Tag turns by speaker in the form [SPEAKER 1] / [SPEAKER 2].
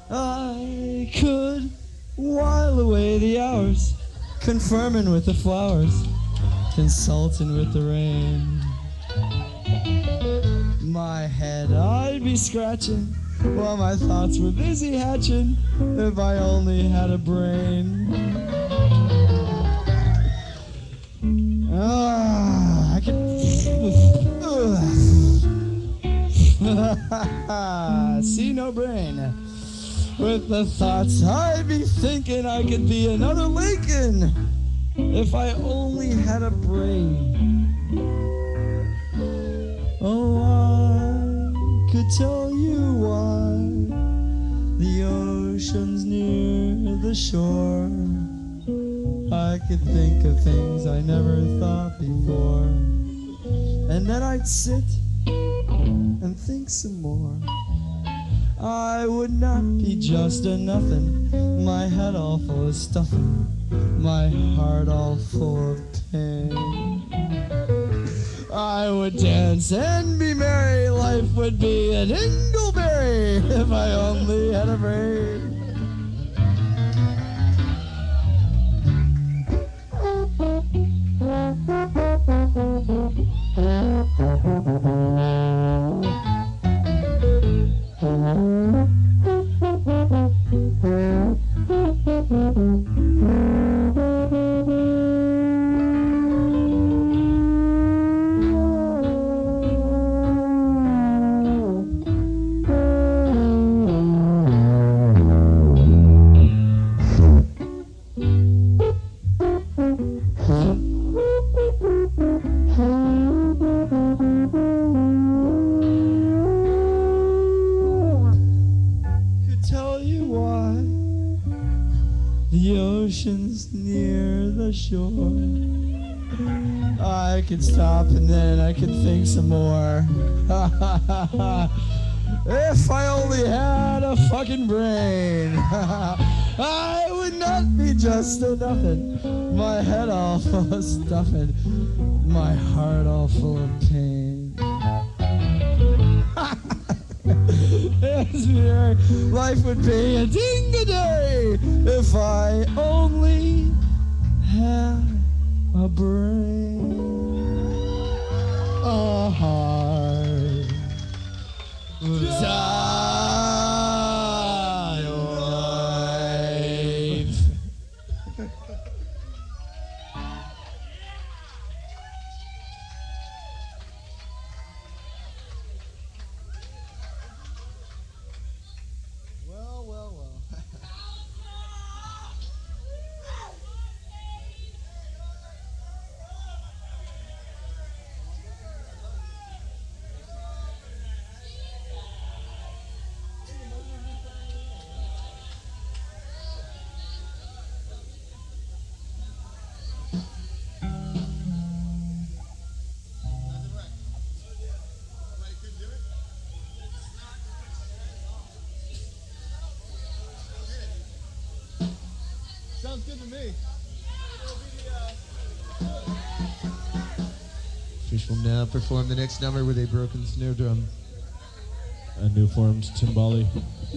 [SPEAKER 1] I could while away the hours, confirming with the flowers, consulting with the rain. My head I'd be scratching while my thoughts were busy hatching, if I only had a brain. I could see no brain. With the thoughts I'd be thinking, I could be another Lincoln if I only had a brain. Oh, I could tell you why the ocean's near the shore. I could think of things I never thought before, and then I'd sit and think some more. I would not be just a nothing, my head all full of stuffing, my heart all full of pain. I would dance and be merry, life would be a dingleberry if I only had a brain. The ocean's near the shore. I could stop and then I could think some more. If I only had a fucking brain, I would not be just a nothing. My head all full of stuffing, my heart all full of pain. Life would be a ding-a-day if I only had a brain, a heart, life.
[SPEAKER 2] Sounds good to me.
[SPEAKER 3] Fish will now perform the next number with a broken snare drum.
[SPEAKER 4] A new formed timbali.